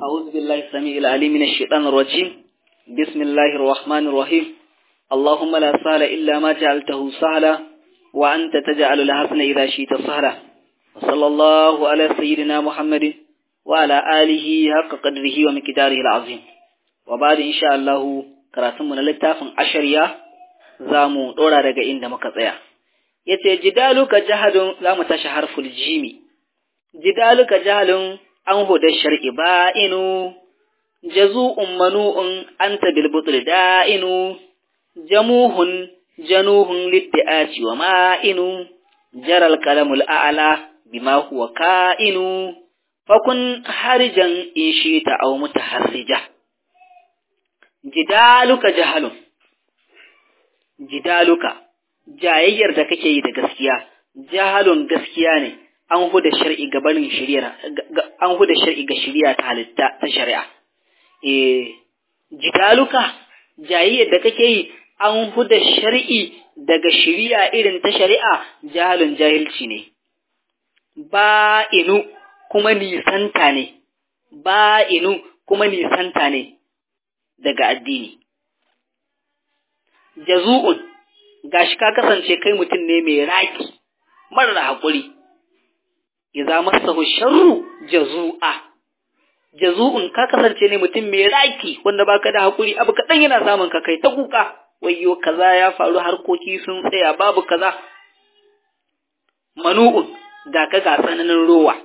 أعوذ بالله السميع العليم من الشيطان الرجيم. بسم الله الرحمن الرحيم. اللهم لا سهل إلا ما جعلته سهلا وأنت تجعل الحسن إذا شئت سهلا. وصلى الله على سيدنا محمد وعلى آله حق قدره ومقداره العظيم. وبعد إن شاء الله karatun mu na littafin ashariya zamu dora daga inda muka tsaya. Yace jidaluka jahadun zamu tashi harful jimi. Jidaluka jahalun an huda shar'i ba'inu jazu'un manu'un anta bil butl da'inu jamuhun januhun liddi'ati wa ma'inu jaral kalamul a'la bima huwa ka'inu fakun harijan in shita aw mutaharrija. Jidaluka jahalun, jidaluka jayayyar da kake yi da gaskiya, jahalun gaskiya ne, an huda shar'i ga barin shari'a, an huda shar'i ga shari'a ta halitta ta shari'a. Jidaluka jayayyar da kake yi an huda shar'i daga shari'a irin ta shari'a, jahalun jahilci ne. Ba'inu kuma nisanta ne, ba'inu kuma nisanta ne daga addini. Jazu'un gashi ka kasance kai mutum ne mai raki marar haƙuri. Idza massahu sharru jazu'a, jazu'un ka kasance ne mutum mai raki wanda baka da haƙuri, abu kaɗan yana samun ka kai ta kuka, wayyo kaza ya faru, harkoki sun tsaya, babu kaza. Manu'un ga ka ga tsananin rowa.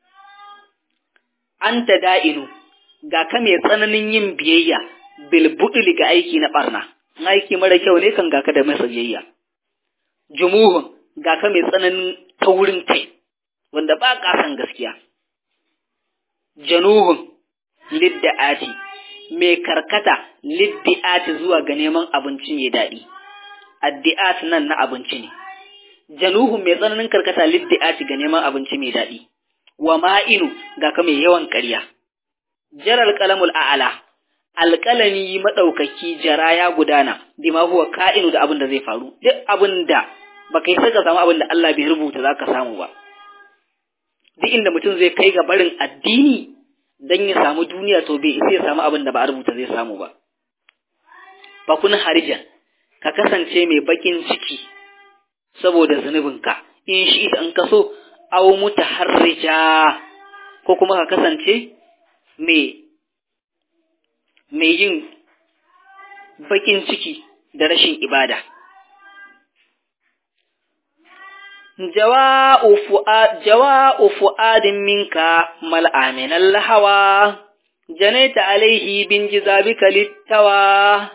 Anta da'inu ga ka mai tsananin yin biyayya bil budli ga aiki na barna, aiki mara kyau ne kan ga ka da masa biyayya. Jumuhun ga ka mai tsananin taurin kai wanda ba ka san gaskiya. Januhun lidda'ati mai karkata liddi'ati zuwa ga neman abinci mai daɗi. Addi'at nan na abinci ne. Januhun mai tsananin karkata liddi'ati ga neman abinci mai daɗi. Wa ma'inu ga ka mai yawan ƙarya. Jaral qalamul a'la, alƙalami madaukaki jara ya gudana bima huwa ka'inu da abin da zai faru. Duk abin da baka yi saka samu abin da Allah bai rubuta zaka samu ba. Duk inda mutum zai kai ga barin addini dan ya samu duniya, to bai isa ya samu abin da ba a rubuta zai samu ba. Fakun harijan ka kasance mai bakin ciki saboda zunubinka, in shi idan ka so, aw mutaharrija ko kuma ka kasance mai yin bakin ciki da rashin ibada. Jawa'u fu'adin minka mal'aminan lahawa, janaita alaihi bin jizabika littawa,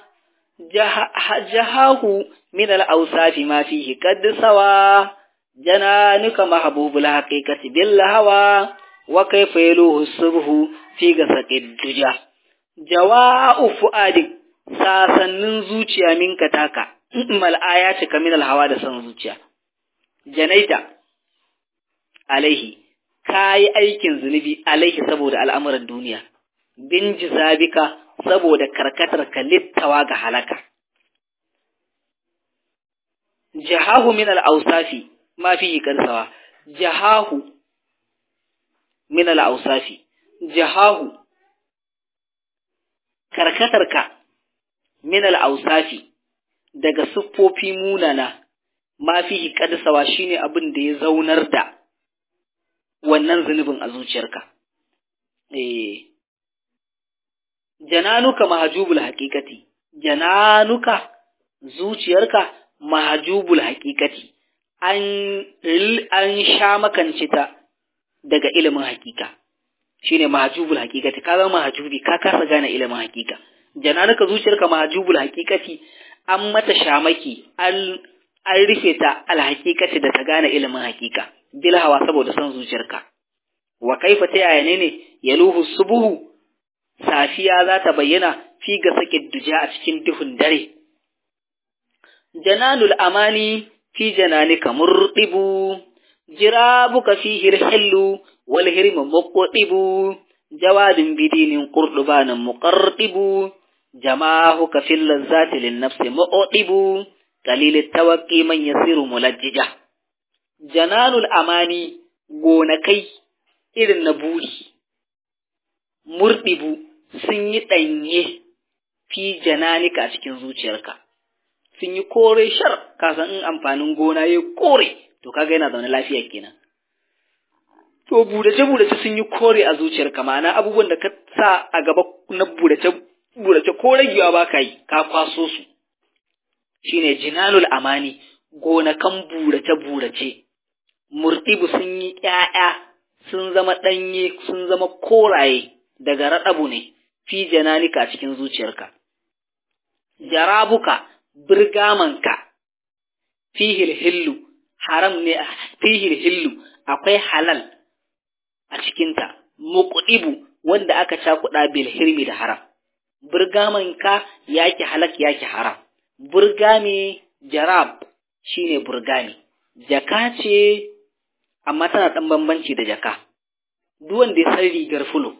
jahahu min al'ausafi ma fihi kaddasawa, jananuka mahabubul haqiqati bil lahawa, wa kaifa yaluhu subhu fi gasaqid duja. Jawa'u fu'adin sasannin zuciya minka taka, mal ayati kamin alhawa da san zuciya. Janaita alaihi kai aikin zunubi alaihi saboda al'amuran duniya, bin jizabika saboda karkatar ka littawa ga halaka. Jahahu min al'ausafi ma fihi kansawa, jahahu min al'ausafi, jahahu karkatarka min al'ausafi daga siffofi munana, ma fihi kadsawa shine abin da ya zaunar da wannan zunubin a zuciyarka. Jananuka mahjubul haqiqati, jananuka zuciyarka mahjubul haqiqati, an sha makance ta daga ilimin hakika, shine mahjubul haqiqati, ka zama mahjubi, ka kasa gane ilimin hakika. Jananuka zuciyarka mahjubul haqiqati, an mata shamaki, an rufe ta alhaqiqati da ta gane ilimin hakika bil hawa saboda son zuciyarka. Wa kaifa ta yaya ne yaluhu subuhu, safiya za ta bayyana fi ga sakin duja a cikin duhun dare. Jananul amani fi jananika murdibu, jirabuka fihi hillu wal hirmu muqdibu, jawadin bidinin qurdubanan muqardibu, jama'uka fil lazzati lin nafsi muqdibu, qalilit tawaqqi man yasiru mulajjija. Jananul amani gonakai irin na buri, murdibu sun yi danye fi jananika cikin zuciyarka, sun yi kore shar, kasan in amfanin gona ya kore to kaga yana zaune lafiya kenan. To burace sun yi kore a zuciyarka, ma'ana abubuwan da ka sa a gaba na burace ko ragewa ba ka yi, ka kwaso su, shine jinanul amani, gonakan burace murdibu sun yi ƴaƴa, sun zama ɗanye, sun zama koraye, daga raɗabu ne fi jananika cikin zuciyarka. Jarabuka, birgamanka, fihil hillu, haram ne, fihil hillu, akwai halal a cikinta, muqdibu wanda aka cakuɗa bil hirmi da haram. Birgamanka yaki halak yaki haram. Burgame jarab shine burgame. Jaka ce amma tana ɗan bambanci da jaka. Duk wanda ya san rigar fulo,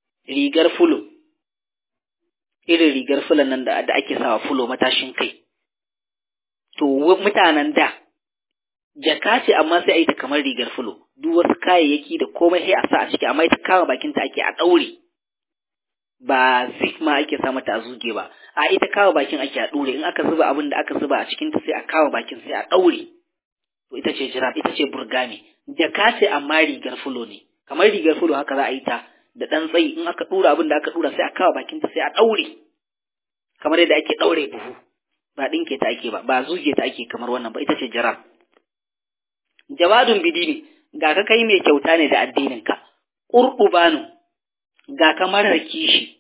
irin rigar fulon nan da ake sawa fulo matashin kai. To mutanen da jaka ce amma sai a yi ta kamar rigar fulo, duk wasu kayayyaki da komai sai a sa a ciki, amma ita kama bakinta ake a ɗaure, ba zik ma ake sa mata a zuge ba, a ita kawo bakin ake a ɗaure, in aka zuba abin da aka zuba a cikinta sai a kawo bakin sai a ɗaure. To ita ce jirab, ita ce burgame. Jaka ce amma rigar fulo ne, kamar rigar fulo haka za a yi ta da ɗan tsayi, in aka ɗura abin da aka ɗura sai a kawo bakinta sai a ɗaure, kamar yadda ake ɗaure buhu, ba ɗinke ta ake ba zuge ta ake kamar wannan ba, ita ce jirab. Jawadun bidini, ga ka kai mai kyauta ne da addininka. Ƙurƙubanu, ga ka marar kishi.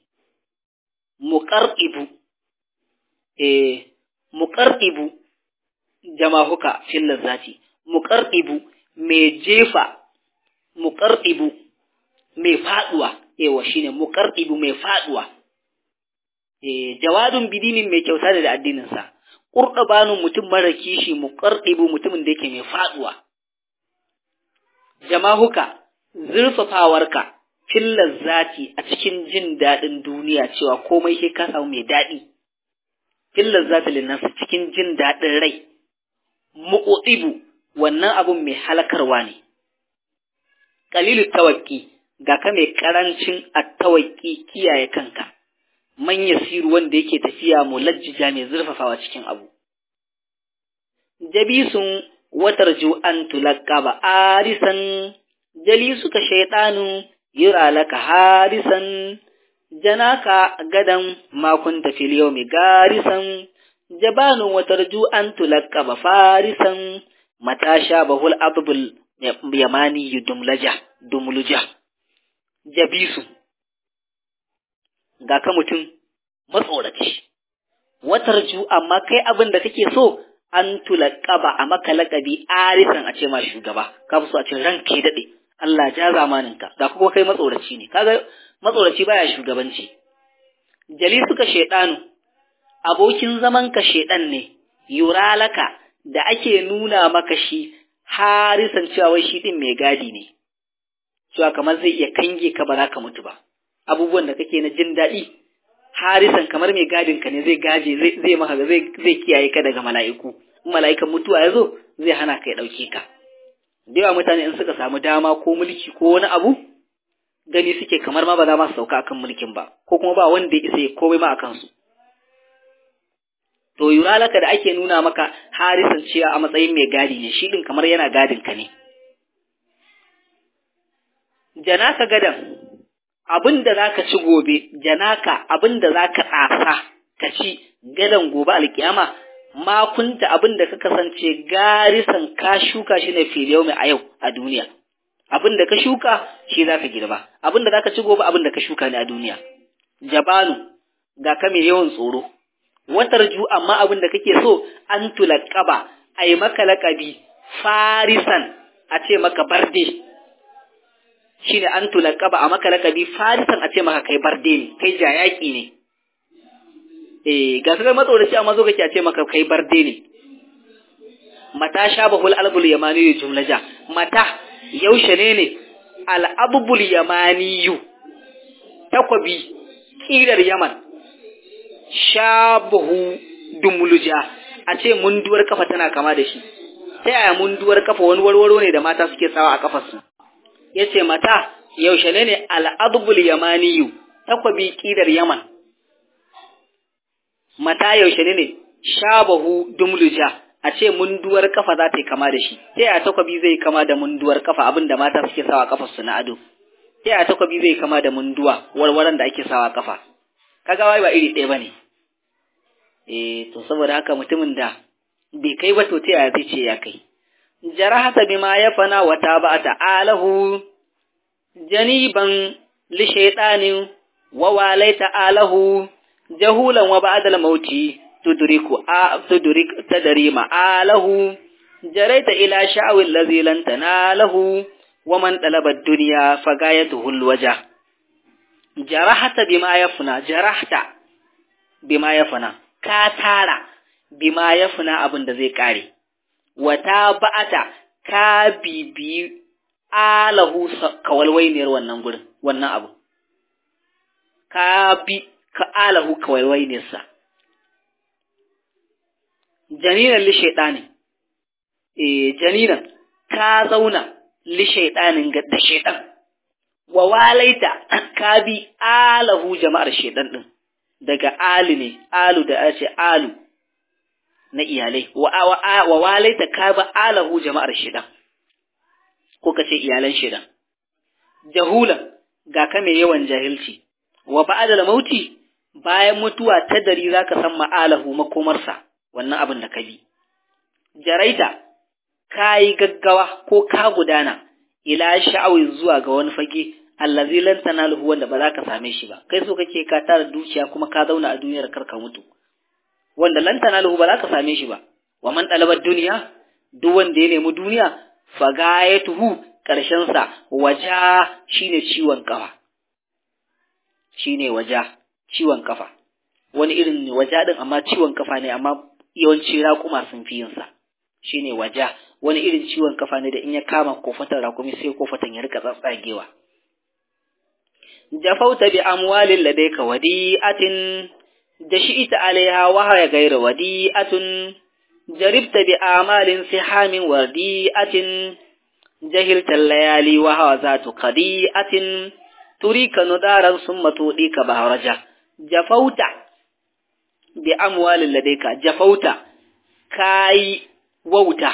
Muƙarƙibu, jamahuka fillar zati. Muƙarƙibu, mai jefa, muƙarƙibu, mai faɗuwa, yawa shine muƙarƙibu mai faɗuwa. Jawadun bidinin mai kyauta ne da addininsa. Ƙurƙubanu mutum marar kishi, muƙarƙibu mutumin da yake mai faɗuwa. Jamahuka, zurfafawarka, fillar zati a cikin jin daɗin duniya, cewa komai sai ka samu mai daɗi. Fillar zati linnansa cikin jin daɗin rai. Mu'udibu, wannan abun mai halakarwa ne. Qalilu tawakki, ga ka mai ƙarancin attawakki kiyaye kanka. Man yasiru wanda yake tafiya mulajjija mai zurfafawa cikin abu. Jabisun watarju an tulaqqaba arisan, jalisuka shaytanu yura laka harisan, janaka gadan ma kunta fil yawmi garisan, jabanun watarju an tulaqqaba farisan, matasha bahul abul yamani dumluja. Jabisu, ga ka mutum matsoraci, watarju amma kai abin da kake so an tulaqqaba a maka laƙabi arisan, a ce ma shugaba, ka fi so a ce ranka ya daɗe, Allah ja zamaninka, ga kuma kai matsoraci ne, kaga matsoraci baya shugabanci. Jali suka shaidanu, abokin zaman ka shaidan ne, yuralaka da ake nuna maka shi harisan, cewa wai shi din mai gadi ne, cewa kamar zai iya kange ka ba za ka mutu ba. Abubuwan da kake na jin daɗi, harisan kamar mai gadin ka ne, zai gaje, zai maka, zai kiyaye ka daga mala'iku. In mala'ikan mutuwa ya zo zai hana ka ya ɗauke ka. Da yawa mutane in suka samu dama ko mulki ko wani abu, gani suke kamar ma ba za ma su sauka akan mulkin ba, ko kuma ba wanda ya isa ya komai ma akan su. To yuralaka da ake nuna maka harisan cewa a matsayin mai gadi ne, shi din kamar yana gadin ka ne. Janaka gadan, abinda zaka ci gobe, janaka abinda zaka tsasa ka ci gadan gobe alkiyama, ma kunta abinda ka kasance garisan ka shuka shi ne fil yawmi a yau a duniya. Abinda ka shuka shi zaka girba, abinda zaka ci gobe abinda ka shuka ne a duniya. Jabanu, ga ka mai yawan tsoro. Watarju amma abinda kake so an tulaqqaba, ai maka laqabi farisan, a ce maka barde. Shine an tulaqqaba a maka laqabi farisan, a ce maka kai barde ne, kai jayaki ne. Ga kai matsoraci amma zo kake a ce maka kai barde ne. Mata shabahul albul yamani jumlaja, mata yaushe ne al-abul yamaniyu, takwabi kirar Yaman, shabahu dumuluja, a ce munduwar kafa tana kama da shi. Ta yaya munduwar kafa wani warwaro ne da mata suke sawa a kafarsu? Yace mata yaushe ne al'adbul yamaniyu takwabi ƙidar yaman mata yaushe ne shabahu dumluja a ce munduwar kafa za ta yi kama da shi sai a takwabi zai kama da munduwar kafa abinda mata suke sawa kafar su na ado sai a takwabi zai kama da munduwa warwaran da ake sawa kafa kaga wai ba iri ɗaya bane to saboda haka mutumin da bai kai ba to ta yaya zai ce ya kai jarahata bima yafana wa tabata alahu janiban li shaytanin wa walaita alahu jahulan wa ba'dal mauti tudrik tadri ma'alahu jaraita ila sha'wi allazi lan tanalahu wa man talaba ad-dunya fagayatuhu al-wajh jarahta bima yafna ka tara bima yafna abin da zai kare wata ba'ata ka bibi alahu kawalwainiyar wannan gurin wannan abu ka bi ka alahu kawalwainiyarsa janinan li shaytanin janinan ka zauna li shaytanin da shaytan wa walaita ka bi alahu jama'ar shaytan din daga alu ne alu da ace alu na iyalai wa walaita ka ba alahu jama'ar shaytan ko kace iyalan shaytan jahulan ga ka mai yawan jahilci wa ba'da mauti bayan mutuwa ta dari zaka san ma'alahu makomarsa wannan abin da ka bi jaraita kai gaggawa ko ka gudana ila sha'awi zuwa ga wani fage allazi lan tanaluhu wanda ba za ka same shi ba kai so kake ka tara dukiya kuma ka zauna a duniyar karka mutu wanda lan tanaluhu ba za ka same shi ba wa man talabar duniya duk wanda ya nemi duniya fagayatuhu karshen sa waja shine ciwon kafa shine waja ciwon kafa wani irin ne waja din amma ciwon kafa ne amma yawanci raƙuma sun fi yin sa shine waja wani irin ciwon kafa ne da in ya kama kofatan raƙumi sai kofatan ya rika tsatsagewa jafauta bi amwalin ladayka wadi'atin da shi'ita alaiha wa ya gaira wadi'atun jaribta bi amalin sihamin wadi'atin jahilta layali wa hawa zatu qadi'atin turika nudaran summa tudika baharaja jafauta bi amwalin ladayka jafauta kai wauta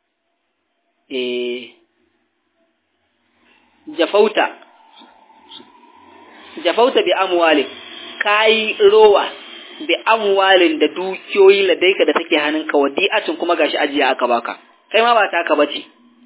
jafauta bi amwalin kai rowa bi amwalin da dukiyoyi ladaika da take hannunka wadi'atun kuma gashi ajiya aka baka kai ma ba taka bace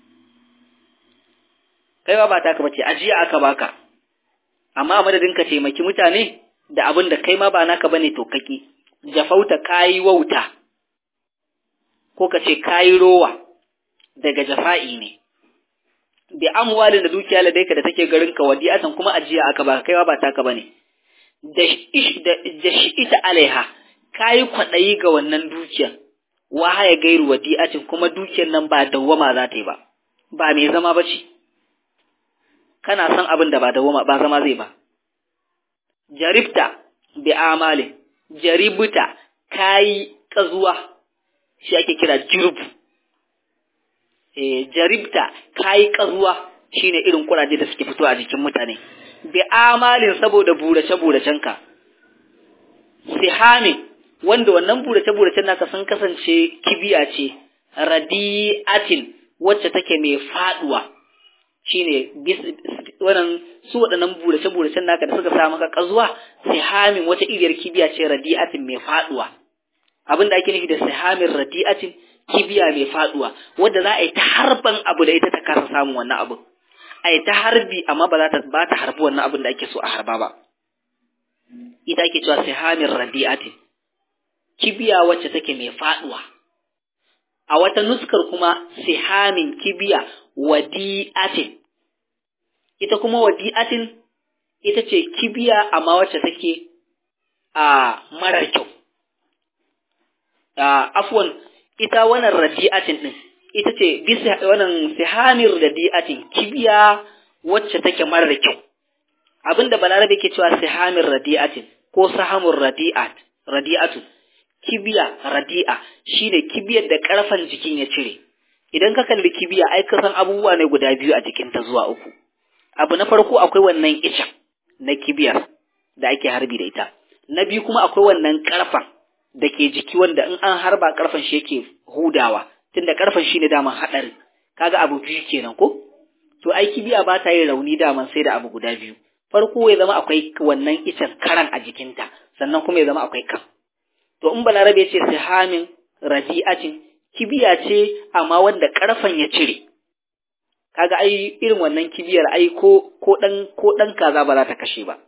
ajiya aka baka amma madadin ka taimaki mutane da abin da kai ma ba naka bane to kaki jafauta kai wauta ko kace kai rowa daga jafa'i ne bi amwalin da dukiya ladaika da take garinka wadi'atan kuma ajiya aka baka kai ma ba taka bane da shi ita alaiha kayi kwaɗayi ga wannan dukiyar wahaya gairu wadi'atin kuma dukiyar nan ba dawwama za ta yi ba mai zama ba ce kana son abin da ba dawwama ba zama zai ba jaribta bi amali jaribta kayi kazuwa shi ake kira jirbu jaribta kayi kazuwa shine irin kuraje da suke fito a jikin mutane bi amalin saboda burace-buracenka sihamin wanda wannan burace-buracen naka sun kasance kibiya ce radi'atin wacce take mai faduwa shine wannan su waɗannan burace-buracen naka da suka sa maka kazuwa sihamin wata iriyar kibiya ce radi'atin mai faduwa abinda ake nufi da sihamin radi'atin kibiya mai faduwa wanda za a yi ta harban abu da ita ta kasa samun wannan abu ai ta harbi amma ba ta harbi wannan abin da ake so a harba ba ita ake cewa sihamin radi'atin kibiya wacce take mai faduwa a wata nuskar kuma sihamin kibiya wadi'atin ita kuma wadi'atin ita ce kibiya amma wacce take a marar kyau afwan ita wannan radi'atin din ita ce bisa wannan sihamir radi'atin kibiya wacce take marar kyau abinda balarabe ke cewa sihamir radi'atin ko sahamur radi'atu kibiya radi'a shine kibiyar da karfan jikin ya cire idan ka kalli kibiya ai ka san abubuwa ne guda biyu a jikin ta zuwa uku abu na farko akwai wannan icen na kibiyar da ake harbi da ita, na biyu kuma akwai wannan karfan da ke jiki wanda in an harba karfan shi yake hudawa, tunda karfan shi ne daman haɗarin, kaga abu biyu kenan ko? To ai kibiya ba ta yin rauni daman sai da abu guda biyu, farko ya zama akwai wannan icen karan a jikinta, sannan kuma ya zama akwai kan. To in balarabe ce sihamin radi'atin, kibiya ce amma wanda karfan ya cire, kaga ai irin wannan kibiyar ai ko dan kaza ba za ta kashe ba,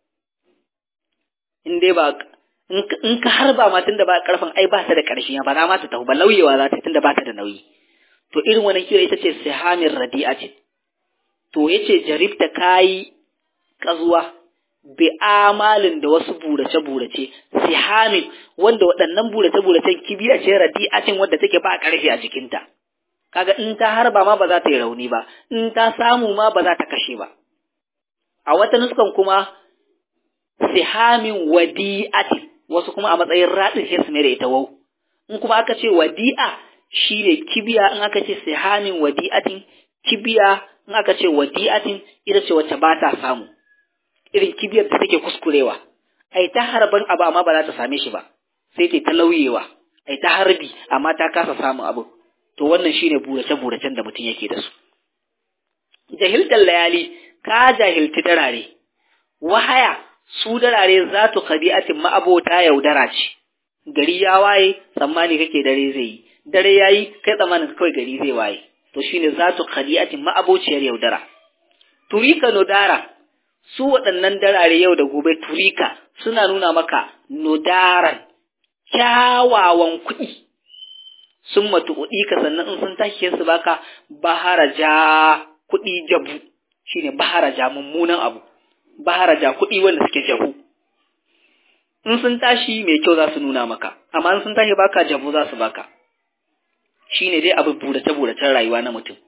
in dai ba in ka harba ma tunda ba karfan ai ba ta da karshe ba za ma ta tafi ba, lauyewa za ta tunda ba ta da nauyi. To irin wannan kibiya ita ce sihamin radi'atin. To yace jaribta kai kazuwa bi amalin da wasu burace-burace sihamin wanda waɗannan burace-buracen kibiya ce radi'atin wanda take ba ƙarfi a jikinta, kaga in ta harba ma ba za ta yi rauni ba, in ta samu ma ba za ta kashe ba. A wata nuskan kuma sihamin wadi'atin, wasu kuma a matsayin radin sai su mai da ita wau. In kuma aka ce wadi'a shine kibiya, in aka ce sihamin wadi'atin kibiya, in aka ce wadi'atin ita ce wacce ba ta samu, irin kibiyar da take kuskurewa, ai ta harban abu amma ba za ta same shi ba, sai ta lauyewa, ai ta harbi amma ta kasa samun abu. To wannan shine burace-buracen da mutum yake da su. Jahiltar layali, ka jahilci darare, wahaya su darare za tu kabi'atin ma'abota yaudara ce, gari ya waye tsammani kake dare zai yi, dare ya yi kai tsammanin kawai gari zai waye, to shine za tu kabi'atin ma'abociyar yaudara. Turika nodara, su waɗannan darare yau da gobe turika suna nuna maka nodaran kyawawan kuɗi, sun matuƙuɗi ka sannan in sun tashi su baka baharaja kuɗi jabu, shine baharaja mummunan abu, baharaja kuɗi wanda suke jabu. In sun tashi mai kyau za su nuna maka, amma in sun tashi baka jabu za su baka. Shine dai abin burace-buracen rayuwa na mutum.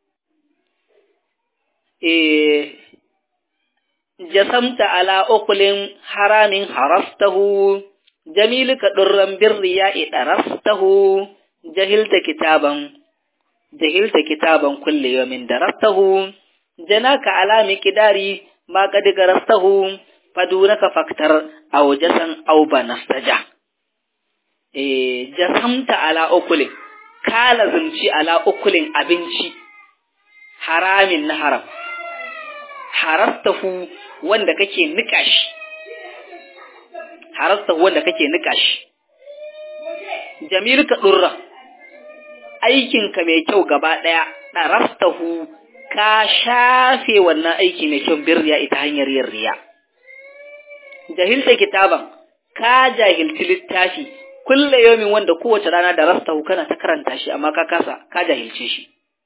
Jasamta ala ukulin haramin harastahu, jamiluka durran birriya idarastahu, jahilta kitaban kulli yawmin darastahu, janaka ala miqdari ma qad garastahu, fadunaka faktar aw jasan aw banastaja. Jasamta ala ukulin, ka lazumci ala ukulin abinci haramin na haram, harastahu wanda kake nika shi, harastahu wanda kake nika shi. Jamilka durra, aikinka mai kyau gaba ɗaya, darastahu ka shafe wannan aiki mai kyau birriya ita hanyar yin riya. Jahilta kitaban, ka jahilci littafi kulle yomin wanda kowace rana da rastahu kana ta karanta shi amma ka kasa, ka jahilce shi.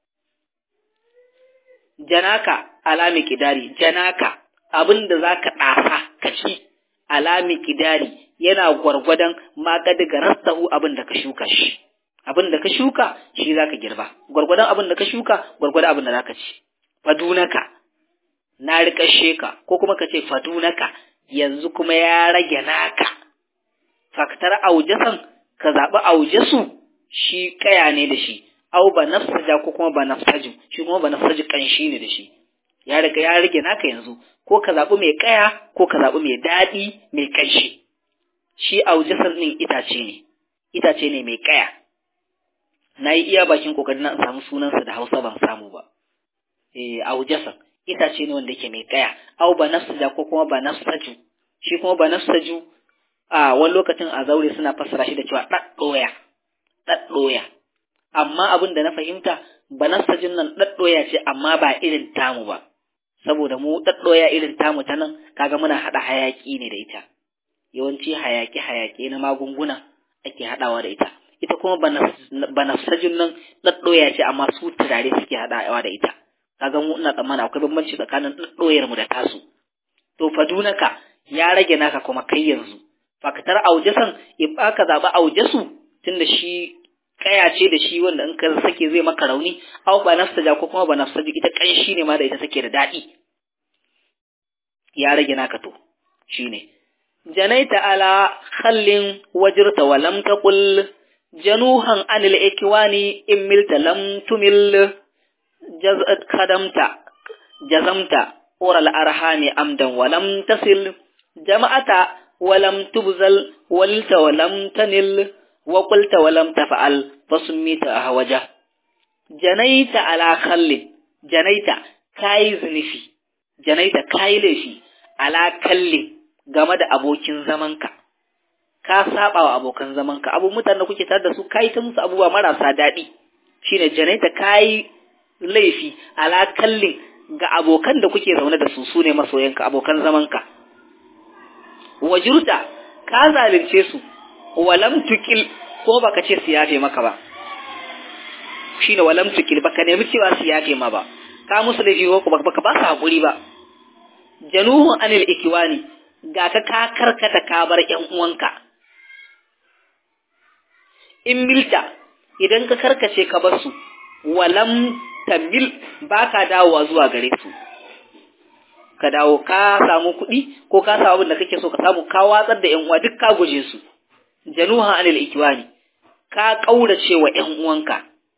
Janaka alami kidari, janaka abinda zaka ɗasa ka ci, alami kidari yana gwargwadon ma kadiga rastahu abinda ka shuka shi, abinda ka shuka shi zaka girba, gwargwadon abinda ka shuka gwargwadon abinda zaka ci. Fadunaka na riƙashe ka, ko kuma ka ce fadunaka yanzu kuma ya rage naka. Faktar aujasan ka zaɓi aujasu shi kaya ne da shi, au ba nafsaja ko kuma ba nafsaju, shi kuma ba nafsaju kanshi ne da shi. Ya rage naka yanzu, ko ka zaɓi mai kaya ko ka zaɓi mai daɗi mai kanshi. Shi aujasan ɗin itace ne mai kaya. Na yi iya bakin kokarin na samu sunansa da Hausa ban samu ba. Aujasan itace ne wanda yake mai kaya, au ba nafsaja ko kuma ba nafsaju, shi kuma ba nafsaju a wani lokacin a zaure suna fassara shi da cewa ɗaɗɗoya. Amma abin da na fahimta banastajin nan ɗaɗɗoya ce amma ba irin tamu ba, saboda mu ɗaɗɗoya irin tamu ta nan kaga muna haɗa hayaƙi ne da ita, yawanci hayaƙi na magunguna ake haɗawa da ita. Ita kuma banastajin nan ɗaɗɗoya ce amma su turare suke haɗawa da ita. Kaga mu ina tsammana akwai bambanci tsakanin ɗaɗɗoyar mu da tasu. To fadunaka ya rage naka kuma kai yanzu. Faktar aujasan in baka zaɓi aujasu tunda shi kaya ce da shi wanda in ka sake zai maka rauni, au ba nafsaja ko kuma ba nafsaju ita kanshi ne ma da ita take da daɗi. Ya rage naka to shine. Janaita ala khallin wajirta wa lam taqul januhan anil ikwani in milta lam tumil jazamta ural arhami amdan wa lam tasil jama'ata wa lam tubzal walta wa lam tanil wa qulta wa lam taf'al fasummita ahwaja janaita ala khallin janaita kai zunifi janaita kai laifi ala kallin game da abokin zamanka ka saba wa abokan zamanka mutanen da kuke tare da su kai ta musu abubuwa marasa daɗi shine janaita kai laifi ala kallin ga abokan da kuke zaune da su sune masoyanka abokan zamanka wajurta ka zalunce su walam tukil ko baka ce su yafe maka ba shine walam tukil baka nemi cewa su yafe ma ba ka musu laifi ko baka ba su hakuri ba januhu anil ikwani ga ka karkata ka bar ƴan uwanka in milta idan ka karkace ka bar su walam tamil baka dawowa zuwa gare su ka dawo ka samu kuɗi ko ka samu abin da kake so ka samu ka watsar da ƴan uwa duk ka guje su januha anil ikwani ka kaurace wa ƴan uwanka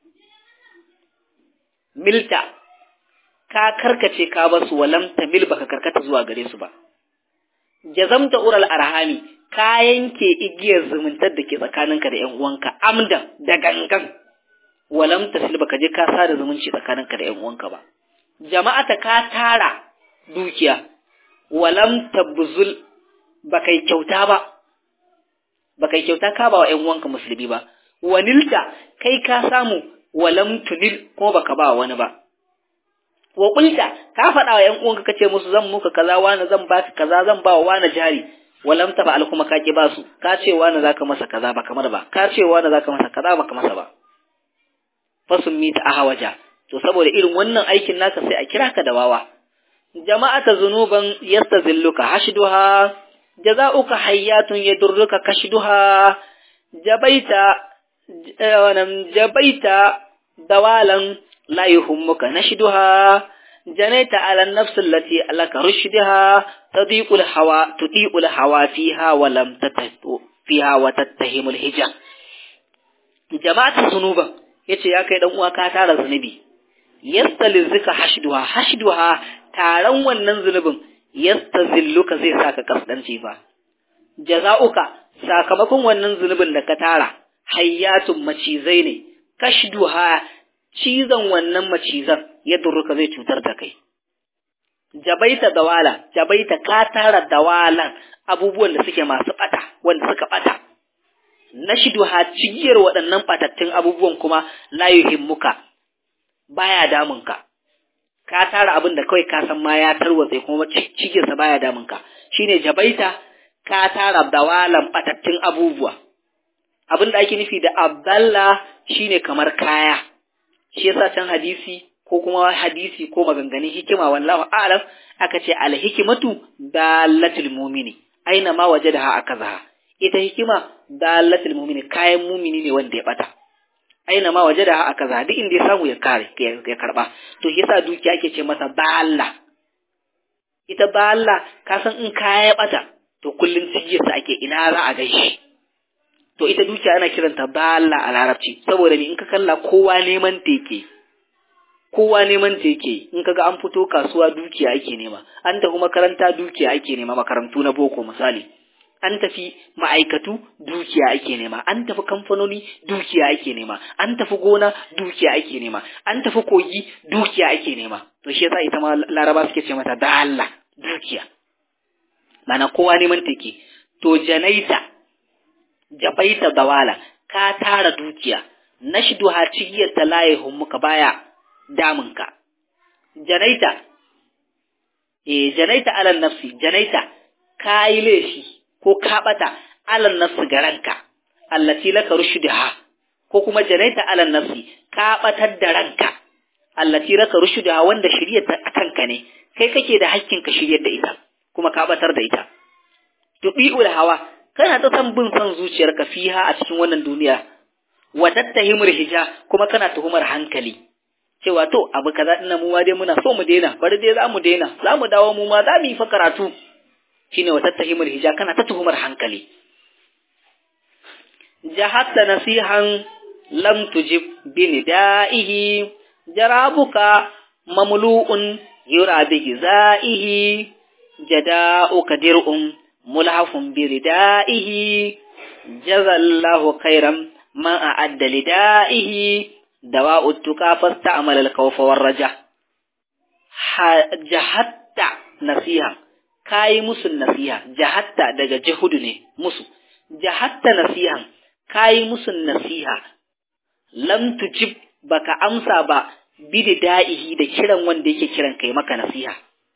milta ka karkace ka bar su walam tamil baka karkata zuwa gare su ba jazamta ural arhami ka yanke igiyar zumuntar da ke tsakaninka da ƴan uwanka amdan da gangan walam tasil baka je ka sada zumunci tsakaninka da ƴan uwanka ba jama'ata ka tara dukiya walam tabzul bakai kyauta ba bakai kyauta ka ba wa ƴan uwanka musulmi ba wanilta kai ka samu walam tunil ko baka ba wani ba wa qulta ka faɗa wa ƴan uwanka kace musu zan muka kaza wani zan baka kaza zan ba wa wani jari walam tafa'al kuma ka ki ba su ka ce wani zaka masa kaza ba kamar ba ka ce wani zaka masa kaza ba kamar masa ba fasumita ahwaja to saboda irin wannan aikin naka sai a kira ka da wawa jama'ata zunuban yastazilluka hashduha jazauka hayyatun yadurruka kashduha jabaita dawalan la yuhummuka nashduha janaita ala an-nafs allati alaka rushdaha tudiqul hawa fiha wa lam tatahu fiha wa tattahimul hijab jama'ata zunuban yace ya kai dan uwa ka tara zunubi yastalizika hashduha taran wannan zunubin yastazilluka zai saka kasdanci fa jazauka sakamakon wannan zunubin da ka tara hayyatun macizai ne kashduha cizon wannan macizan yadurruka zai cutar da kai jabaita ka tara dawalan abubuwan da suke masu bata wanda suka bata nashiduha cigiyar waɗannan batattun abubuwan kuma la yuhimmuka baya damunka ka tara abin da kawai ka san ma ya tarwatse kuma cigiyarsa baya damunka shine jabaita ka tara dawalan batattun abubuwa abin da ake nufi da abdalla shine kamar kaya shi yasa can hadisi ko maganganun hikima wallahu a'lam aka ce al hikmatu dalatul mu'mini aina ma wajadaha akazaha ita hikima dalatul mu'mini kayan mu'mini ne wanda ya bata aina ma wajadaha akazaha duk inda ya samu ya karba to yasa dukiya ake ce masa dalla ita dalla ka san in kaya ya bata to kullun cigiyarsa ake ina za a gaishe to ita dukiya ana kiranta dalla a larabci saboda ni in ka kalla kowa neman teke in kaga an fito kasuwa dukiya ake nema an tafi makaranta dukiya ake nema makarantu na boko misali an tafi ma'aikatu dukiya ake nema an tafi kamfanoni dukiya ake nema an tafi gona dukiya ake nema an tafi kogi dukiya ake nema to shi yasa ita ma laraba suke ce mata dalla dukiya mana kowa neman take to jabaita dawala ka tara dukiya nashduha cigiyar talayhum muka baya damunka janaita alal nafsi janaita kai leshi ko ka bata alal nafsi garanka allati laka rushdaha ko kuma janaita alal nafsi ka batar da ranka allati laka rushdaha wanda shiriyar ta kanka ne kai kake da hakkin ka shiryar da ita kuma ka batar da ita tubiul hawa kana ta san bin son zuciyarka fiha a cikin wannan duniya wa tattahimul hija kuma kana tuhumar hankali cewa to abu kaza dinnan mu ma dai muna so mu daina bari dai za mu daina za mu dawo mu ma za mu yi fa karatu shine wa tattahimul hija kana ta tuhumar hankali jahatta nasihan lam tujib bi nidaihi jarabuka mamlu'un yura bi gizaihi jada'uka dir'un mulhafun bi ridaihi jazallahu khairan man a'adda lidaihi dawa'ut tuqa fasta'mal al-khawfa war-raja jahatta nasiha kai musu nasiha jahatta daga jahudu ne musu jahatta nasihan kai musu nasiha lam tujib baka amsa ba bidda'ihi da kiran wanda yake kiran kai maka nasiha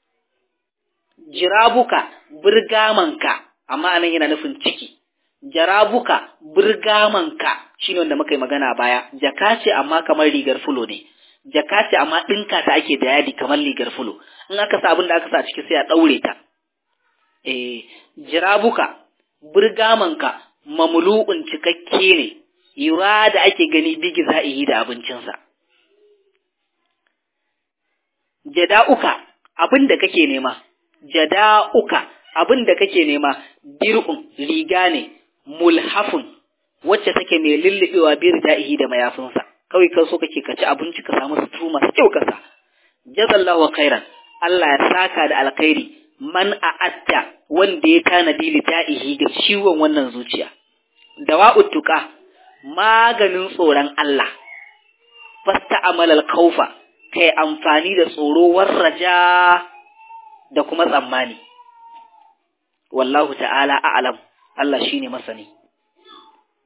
jirabuka burgamanka amma anan yana nufin ciki jarabuka burgamanka shine wanda muka yi magana baya jaka ce amma kamar rigar fulo ne jaka ce amma dinka ta ake da yadi kamar rigar fulo in aka sa abin da aka sa ciki sai a daure ta jirabuka burgamanka mamlu'un cikakke ne yura da ake gani bigi za'ihi da abincinsa jada'uka abin da kake nema jada'uka abin da kake nema dir'un riga ne mulhafun wacce take mai lullubewa bir da'ihi da mayafinsa kawai kan so kake kaci abinci ka samu suturu masu kyau kasa jazallahu khairan Allah ya saka da alkhairi man a'atta wanda ya tanadi li da'ihi ga ciwon wannan zuciya dawa'ut tuqa maganin tsoron Allah fasta'amal al-khawfa kai amfani da tsoro warraja da kuma tsammani wallahu ta'ala a'lam Allah shine masani